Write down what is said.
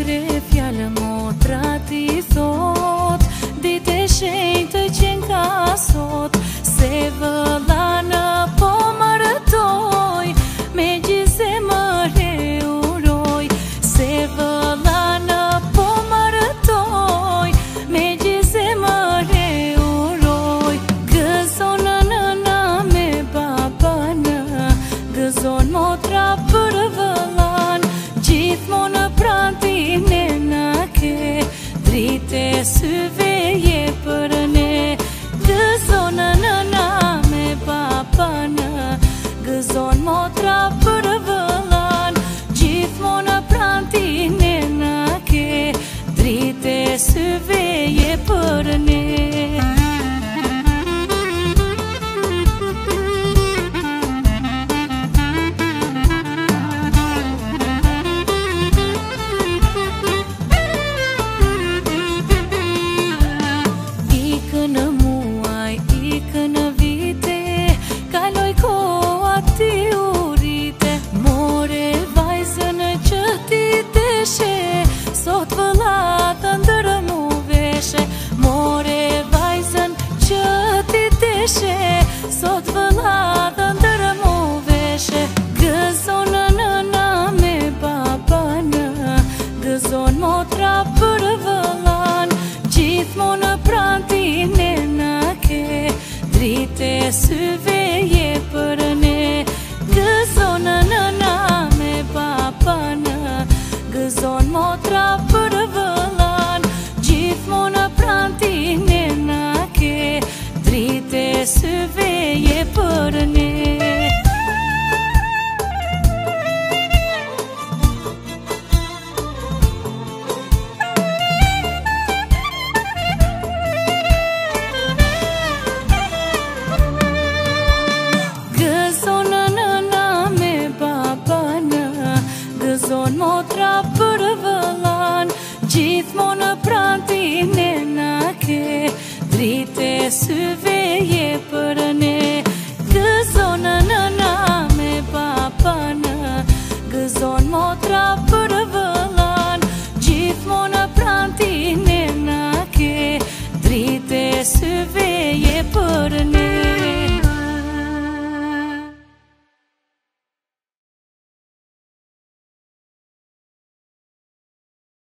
More fjallë motra ti thot, dite shenjtë që nga sot, se vëlla në po marëtoj, me gjise mëre uroj, se vëlla në po marëtoj, me gjise mëre uroj. Gëzon nëna me babana, gëzon motra për vëllan, gjithmonë prantin e na ke, drite syve je për ne. Gëzon nëna me babana, gëzon motra për vëllan, gjithmonë prantin e na ke, drite syve je për ne. Sot vëlla të ndërë mu veshe, more vajzën që ti deshe, sot vëlla të ndërë mu veshe. Gëzon nëna me babana, gëzon motra për vëllan, gjithmonë prantin e na ke, drite syve je për ne. Gëzon nëna me babana, gëzon motra për vëllan, gjithmonë prantin e na ke, drite syve je për ne. Gëzon nëna me babana, gëzon motra për vëllan, gjithmonë prantin e na ke, drite syve je për ne.